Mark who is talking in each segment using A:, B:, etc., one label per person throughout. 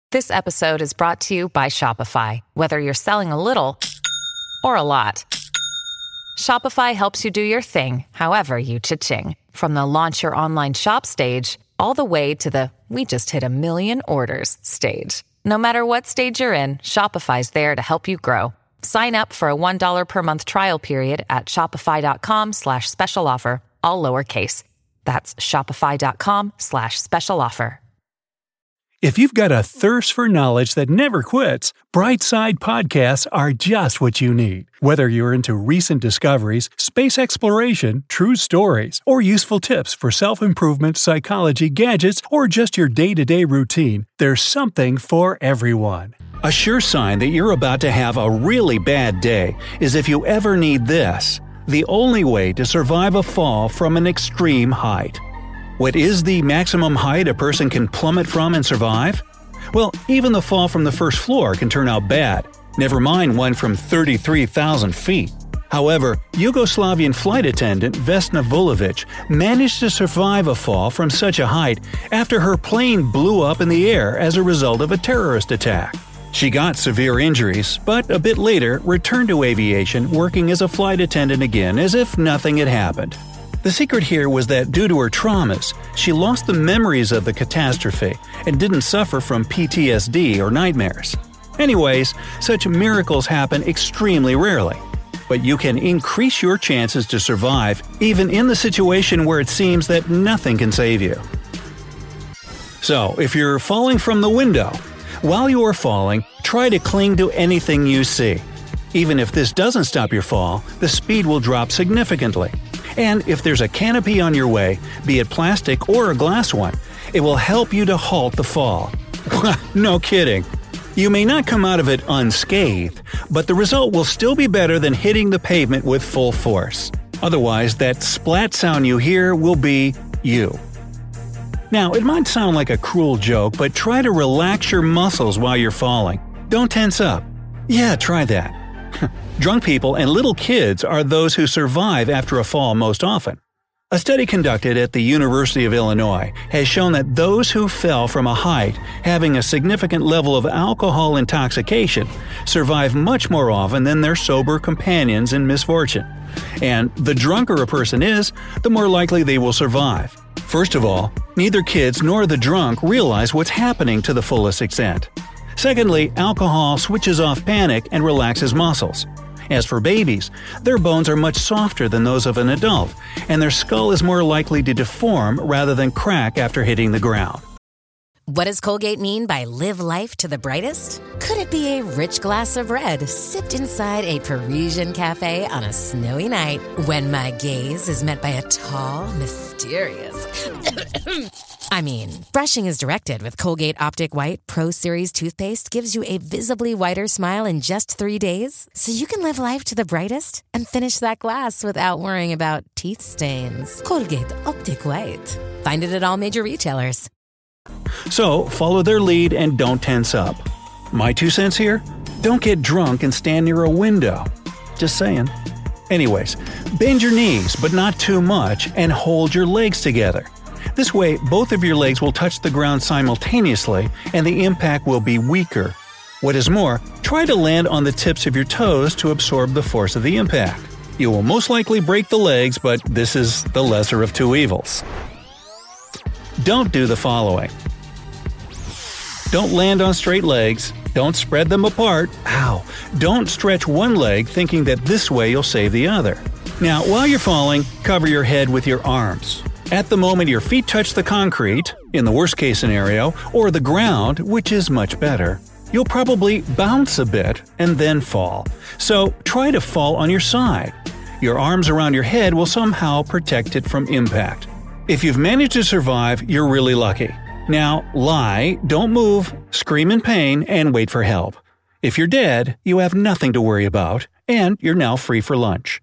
A: This episode is brought to you by Shopify. Whether you're selling a little or a lot, Shopify helps you do your thing, however you cha-ching. From the launch your online shop stage, all the way to the we just hit 1 million orders stage. No matter what stage you're in, Shopify's there to help you grow. Sign up for a $1 per month trial period at shopify.com/special offer, all lowercase. That's shopify.com/special offer.
B: If you've got a thirst for knowledge that never quits, Brightside Podcasts are just what you need. Whether you're into recent discoveries, space exploration, true stories, or useful tips for self-improvement, psychology, gadgets, or just your day-to-day routine, there's something for everyone. A sure sign that you're about to have a really bad day is if you ever need this: the only way to survive a fall from an extreme height. What is the maximum height a person can plummet from and survive? Well, even the fall from the first floor can turn out bad, never mind one from 33,000 feet. However, Yugoslavian flight attendant Vesna Vulovic managed to survive a fall from such a height after her plane blew up in the air as a result of a terrorist attack. She got severe injuries, but a bit later returned to aviation working as a flight attendant again as if nothing had happened. The secret here was that due to her traumas, she lost the memories of the catastrophe and didn't suffer from PTSD or nightmares. Anyways, such miracles happen extremely rarely. But you can increase your chances to survive even in the situation where it seems that nothing can save you. So, if you're falling from the window, while you are falling, try to cling to anything you see. Even if this doesn't stop your fall, the speed will drop significantly. And if there's a canopy on your way, be it plastic or a glass one, it will help you to halt the fall. No kidding. You may not come out of it unscathed, but the result will still be better than hitting the pavement with full force. Otherwise, that splat sound you hear will be you. Now, it might sound like a cruel joke, but try to relax your muscles while you're falling. Don't tense up. Yeah, try that. Drunk people and little kids are those who survive after a fall most often. A study conducted at the University of Illinois has shown that those who fell from a height having a significant level of alcohol intoxication survive much more often than their sober companions in misfortune. And the drunker a person is, the more likely they will survive. First of all, neither kids nor the drunk realize what's happening to the fullest extent. Secondly, alcohol switches off panic and relaxes muscles. As for babies, their bones are much softer than those of an adult, and their skull is more likely to deform rather than crack after hitting the ground.
C: What does Colgate mean by live life to the brightest? Could it be a rich glass of red sipped inside a Parisian cafe on a snowy night when my gaze is met by a tall, mysterious... brushing is directed with Colgate Optic White Pro Series toothpaste gives you a visibly whiter smile in just 3 days, so you can live life to the brightest and finish that glass without worrying about teeth stains. Colgate Optic White. Find it at all major retailers.
B: So, follow their lead and don't tense up. My 2 cents here? Don't get drunk and stand near a window. Just saying. Anyways, bend your knees, but not too much, and hold your legs together. This way, both of your legs will touch the ground simultaneously, and the impact will be weaker. What is more, try to land on the tips of your toes to absorb the force of the impact. You will most likely break the legs, but this is the lesser of two evils. Don't do the following. Don't land on straight legs. Don't spread them apart. Ow! Don't stretch one leg thinking that this way you'll save the other. Now, while you're falling, cover your head with your arms. At the moment your feet touch the concrete, in the worst case scenario, or the ground, which is much better, you'll probably bounce a bit and then fall. So try to fall on your side. Your arms around your head will somehow protect it from impact. If you've managed to survive, you're really lucky. Now, lie, don't move, scream in pain, and wait for help. If you're dead, you have nothing to worry about, and you're now free for lunch.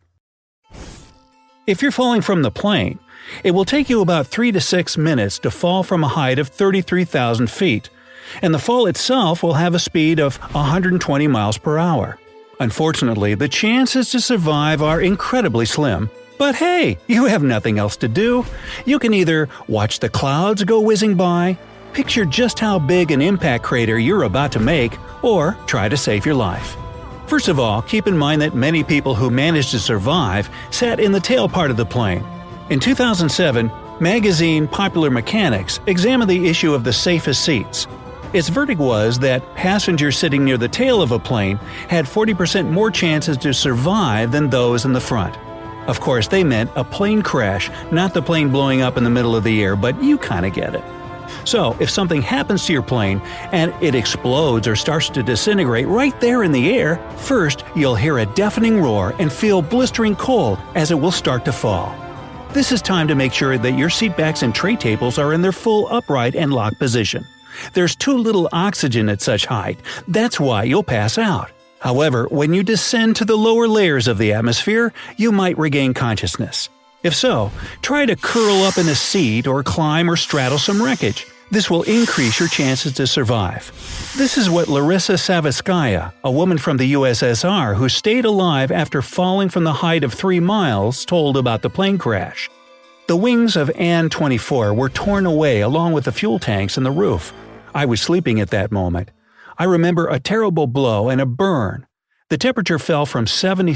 B: If you're falling from the plane, it will take you about 3 to 6 minutes to fall from a height of 33,000 feet, and the fall itself will have a speed of 120 miles per hour. Unfortunately, the chances to survive are incredibly slim. But hey, you have nothing else to do. You can either watch the clouds go whizzing by, Picture just how big an impact crater you're about to make, or try to save your life. First of all, keep in mind that many people who managed to survive sat in the tail part of the plane. In 2007, magazine Popular Mechanics examined the issue of the safest seats. Its verdict was that passengers sitting near the tail of a plane had 40% more chances to survive than those in the front. Of course, they meant a plane crash, not the plane blowing up in the middle of the air, but you kinda get it. So, if something happens to your plane and it explodes or starts to disintegrate right there in the air, first you'll hear a deafening roar and feel blistering cold as it will start to fall. This is time to make sure that your seatbacks and tray tables are in their full upright and locked position. There's too little oxygen at such height, that's why you'll pass out. However, when you descend to the lower layers of the atmosphere, you might regain consciousness. If so, try to curl up in a seat or climb or straddle some wreckage. This will increase your chances to survive. This is what Larissa Savitskaya, a woman from the USSR who stayed alive after falling from the height of 3 miles, told about the plane crash. The wings of An-24 were torn away along with the fuel tanks and the roof. I was sleeping at that moment. I remember a terrible blow and a burn. The temperature fell from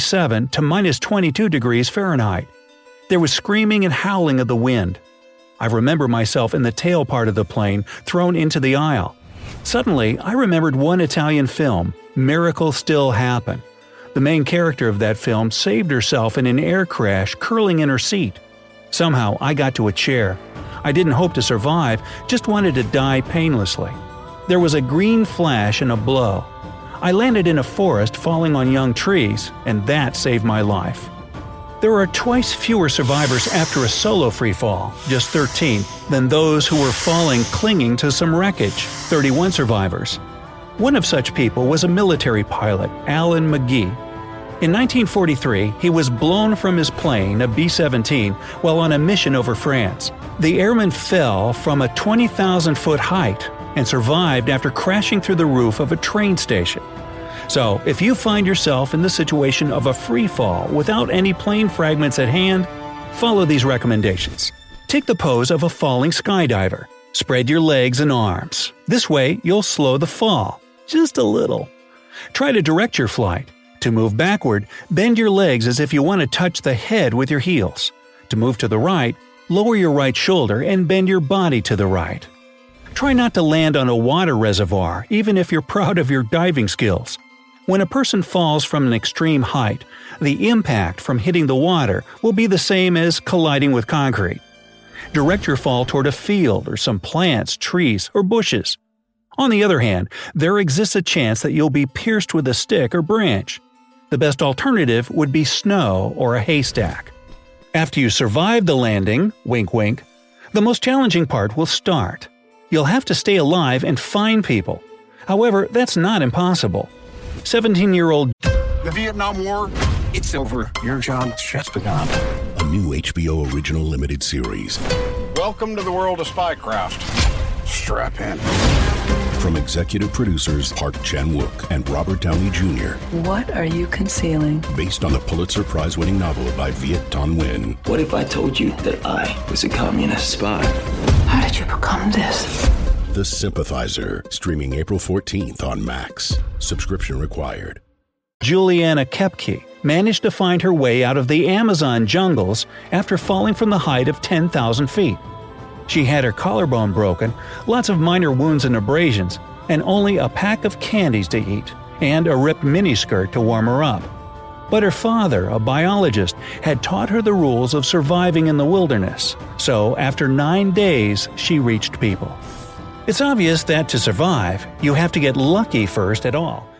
B: 77 to minus 22 degrees Fahrenheit. There was screaming and howling of the wind. I remember myself in the tail part of the plane, thrown into the aisle. Suddenly, I remembered one Italian film, Miracles Still Happen. The main character of that film saved herself in an air crash, curling in her seat. Somehow, I got to a chair. I didn't hope to survive, just wanted to die painlessly. There was a green flash and a blow. I landed in a forest falling on young trees, and that saved my life. There are twice fewer survivors after a solo freefall, just 13, than those who were falling clinging to some wreckage, 31 survivors. One of such people was a military pilot, Alan McGee. In 1943, he was blown from his plane, a B-17, while on a mission over France. The airman fell from a 20,000-foot height and survived after crashing through the roof of a train station. So, if you find yourself in the situation of a free fall without any plane fragments at hand, follow these recommendations. Take the pose of a falling skydiver. Spread your legs and arms. This way, you'll slow the fall, just a little. Try to direct your flight. To move backward, bend your legs as if you want to touch the head with your heels. To move to the right, lower your right shoulder and bend your body to the right. Try not to land on a water reservoir, even if you're proud of your diving skills. When a person falls from an extreme height, the impact from hitting the water will be the same as colliding with concrete. Direct your fall toward a field or some plants, trees, or bushes. On the other hand, there exists a chance that you'll be pierced with a stick or branch. The best alternative would be snow or a haystack. After you survive the landing, wink wink, the most challenging part will start. You'll have to stay alive and find people. However, that's not impossible. 17-year-old
D: The Vietnam War, it's over. Your job has just begun.
E: A new HBO original limited series.
D: Welcome to the world of spycraft. Strap in.
E: From executive producers Park Chan-wook and Robert Downey Jr.
F: What are you concealing?
E: Based on the Pulitzer Prize-winning novel by Viet Thanh Nguyen.
G: What if I told you that I was a communist spy?
F: How did you become this?
E: The Sympathizer, streaming April 14th on Max. Subscription required.
B: Juliana Kepke managed to find her way out of the Amazon jungles after falling from the height of 10,000 feet. She had her collarbone broken, lots of minor wounds and abrasions, and only a pack of candies to eat, and a ripped miniskirt to warm her up. But her father, a biologist, had taught her the rules of surviving in the wilderness, so after 9 days she reached people. It's obvious that to survive, you have to get lucky first at all.